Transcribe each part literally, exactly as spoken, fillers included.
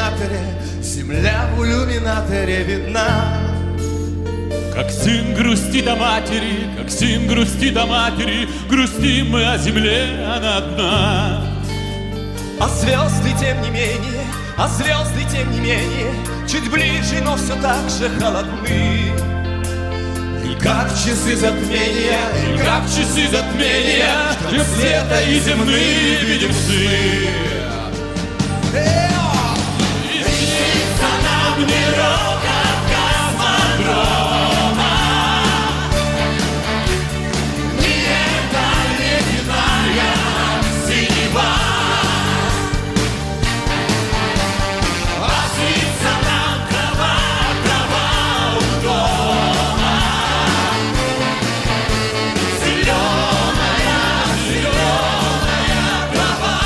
иллюминаторе, земля в иллюминаторе видна. Как сын грустит о матери, как сын грустит о матери, грустим мы о земле, она одна. А звезды, тем не менее, а звезды, тем не менее, чуть ближе, но все так же холодны. И как часы затмения, И как часы затмения, что света и земные видим сны. И снится нам не рокот космодрома, не эта ледяная синева, а снится нам трава, трава у дома, зеленая, зеленая трава.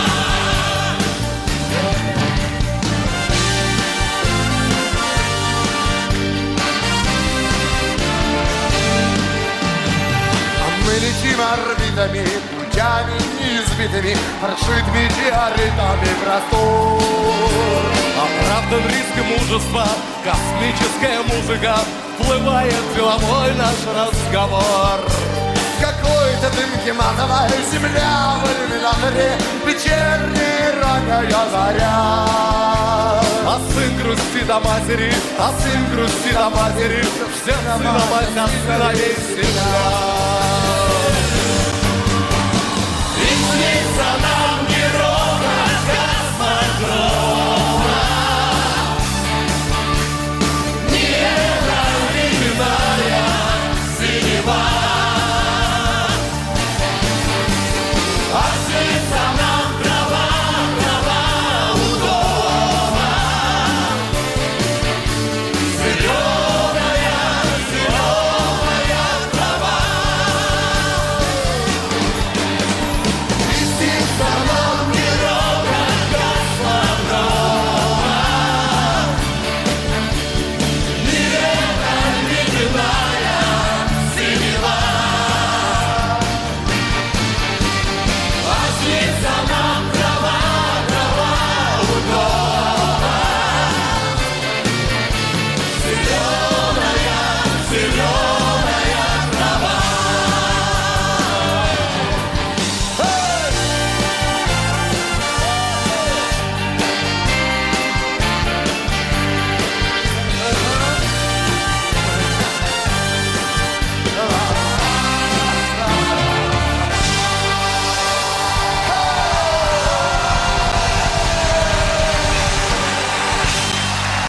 Мы летим орбитами, путями неизбитыми, прошит метеоритами простор. оправдан риск мужества, космическая музыка, вплывает в головой наш разговор. Какой-то дымки матовая земля в иллюминаторе, вечерняя ранняя заря. А сын грустит о матери, а сын грустит о матери, все сына мать останови себя.